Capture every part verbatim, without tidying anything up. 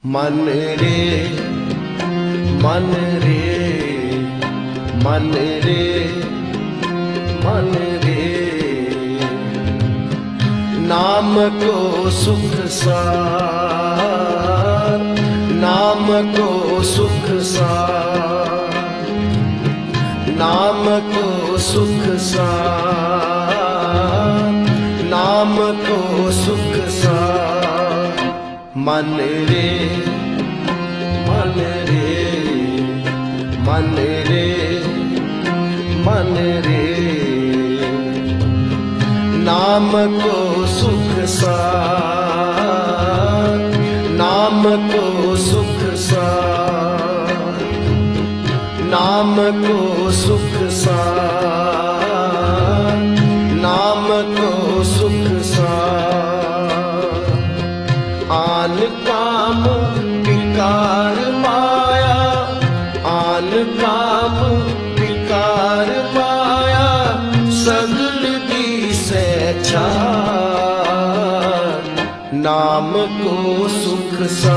मन रे मन रे मन रे मन रे, नाम को सुख सार, नाम को सुख सार, नाम को सुख सार, नाम को सुख सार। मन रे मन रे मन रे मन रे, नाम को सुख सार, नाम को सुख सार, नाम को सुख सार, नाम को सुख सार। आन काम विकार माया, आन काम विकार माया, सगल दी से छार। नाम को सुख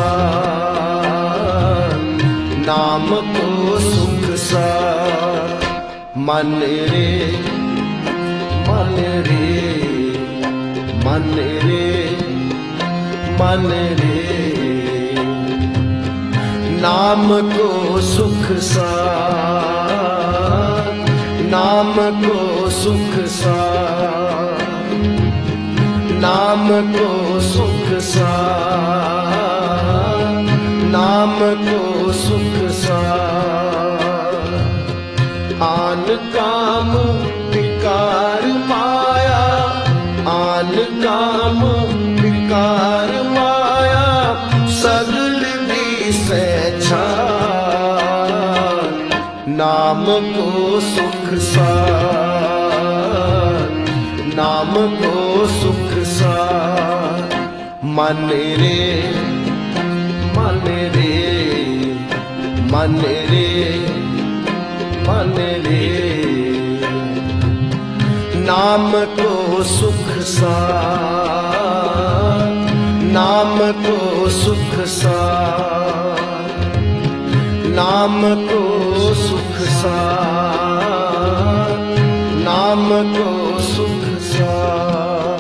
सार, नाम को सुख सार। मन रे मन रे मन रे मन रे, नाम को सुख सार, नाम को सुख सार, नाम को सुख सार, नाम को सुख सार। आन काम विकार माया, आन काम विकार माया, सगल दी से छार। नाम को सुख सार, नाम को सुख सार। मन रे मन रे मन रे मन रे, नाम को सुख सार, नाम को सुख सार, नाम को सुख सार, नाम को सुख सार।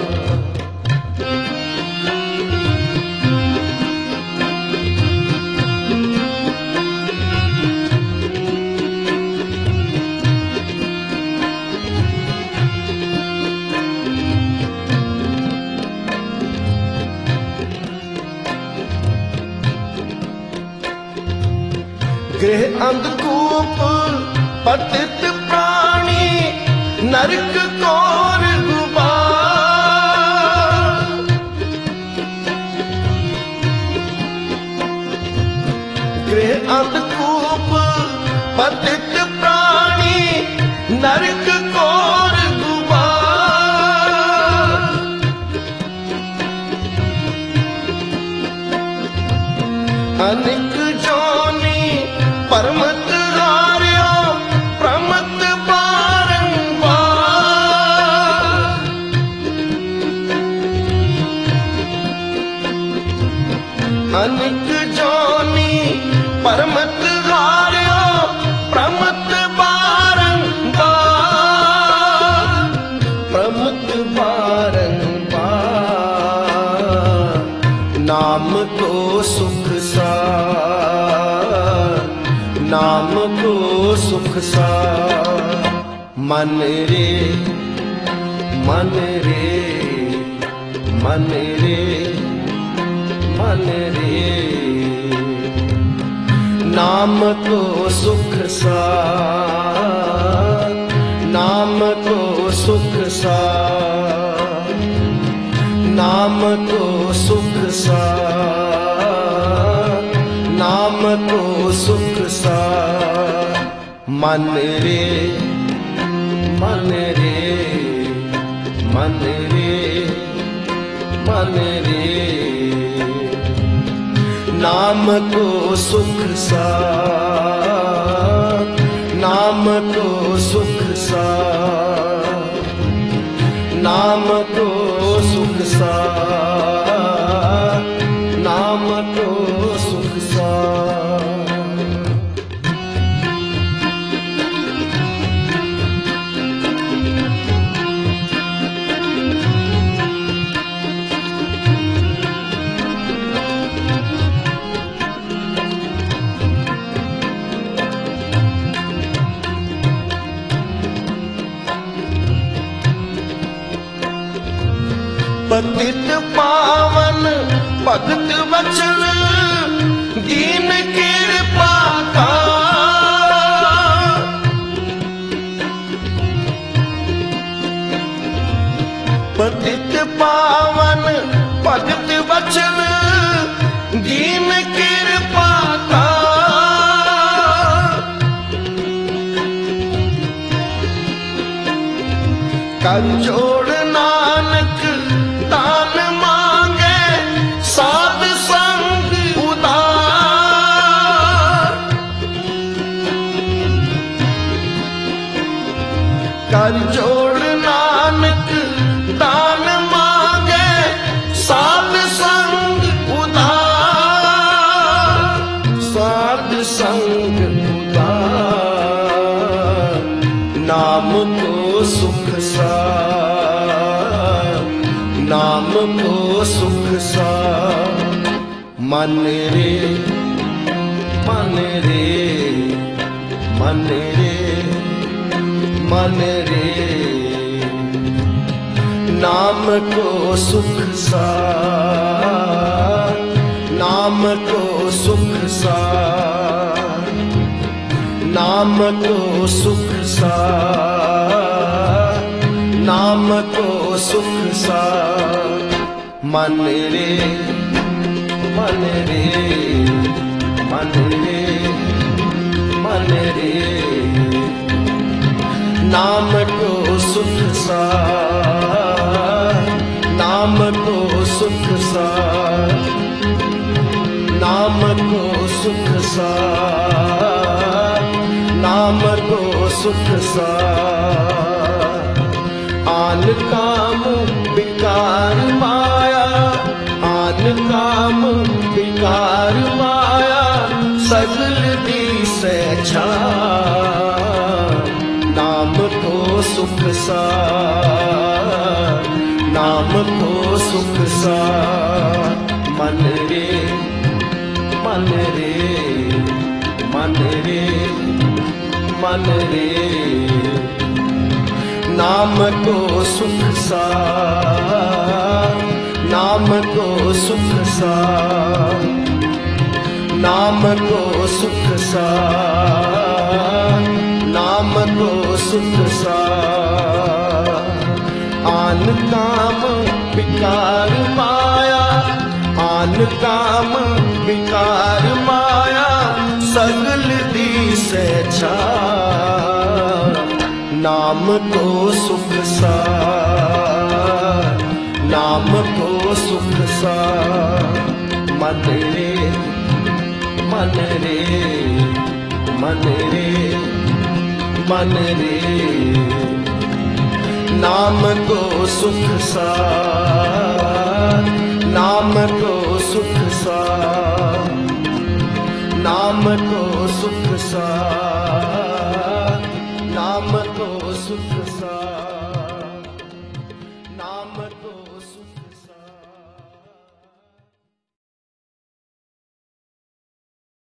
गृह अंधकूप पतित प्राणी, नरक कौर गुबार। गृह अंधकूप पतित प्राणी, नरक कौर गुबार। अनेक जोनी परमत हार्यो, प्रमत बारंबार। अनेक जोनी परमत हार्यो, प्रमत बारंबार, प्रमत बारंबार। नाम को सुख सार, नाम को सुख सार। मन रे मन रे मन रे मन रे, नाम को सुख सार, नाम को सुख सार, नाम को सुख सार, नाम को सुख सार। मन रे मन रे मन रे मन रे, नाम को सुख सार, नाम को सुख सार, नाम को सुख सार, नाम नाम को सुख सा। पतित पावन भगत वचन दीन कृपा का। पतित पावन भगत वचन दीन कृपा का। कर जोड़ नानक दान मांगे साध संग उदार। कर जोड़ नानक दान मांगे साध संग उदार। साध संग उदार नाम को सुख सा। नाम को सुख सा। मन रे मन रे मन रे मन रे नाम को सुख सा। नाम को सुख सा। नाम को सुख सा। नाम को सुख सा। मन रे मन रे मन रे मन रे नाम को सुख सा। नाम को सुख सा। नाम को सुख सा। नाम को सुख सा। आन काम विकार माया। आन काम विकार माया सगल दिसे छा। नाम को सुख सा। नाम को सुख सा। मन रे मन रे मन रे मन रे नाम को सुख सा। नाम को सुख सा। नाम को सुख सा। नाम को सुख सा। आन काम विकार माया। आन काम विकार माया सगल दिसे छा। नाम को सुख सा। नाम को सुख सा। मन रे मन रे मन रे मन रे नाम को सुख सा। नाम को सुख सा। नाम को सुख सा।